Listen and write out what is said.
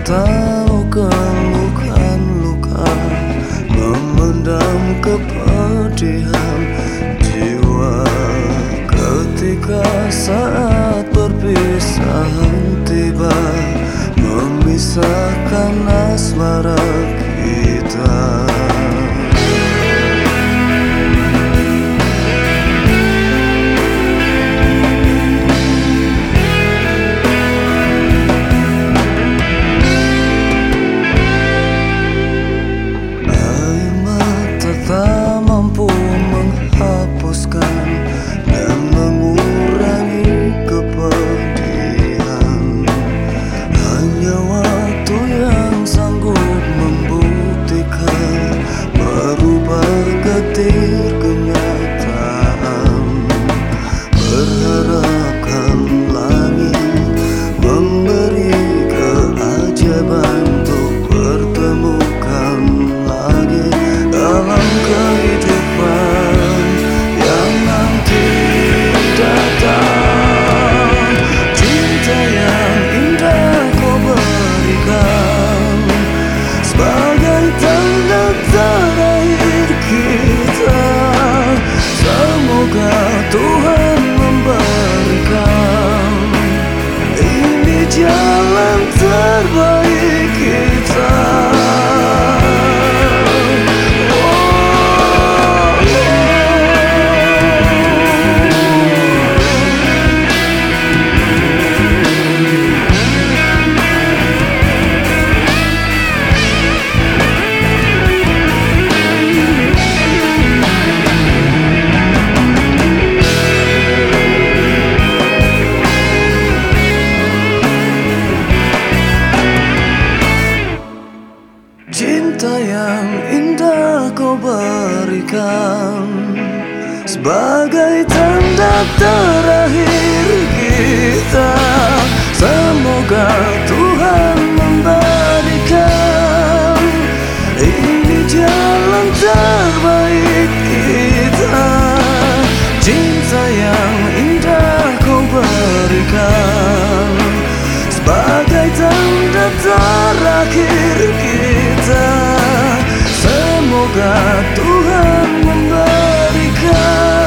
tahu kelukan luka memendam kepedihan jiwa ketika saat perpisahan tiba memisahkan asmara kita. Dan mengurangi kepedihan, hanya waktu yang sanggup membuktikan merubah getir kenyataan. Berharapkan langit memberi keajaiban untuk pertemukan lagi dalam kehidupan yang nanti datang. Cinta yang indah kau berikan sebagai tanda terakhir kita. Semoga Tuhan memberikan ini jalan terbaik kita. Cinta yang indah kau berikan sebagai tanda terakhir kita. Semoga Tuhan memberikan ini jalan terbaik kita. Cinta yang indah kau berikan sebagai tanda terakhir kita. Semoga Tuhan memberikan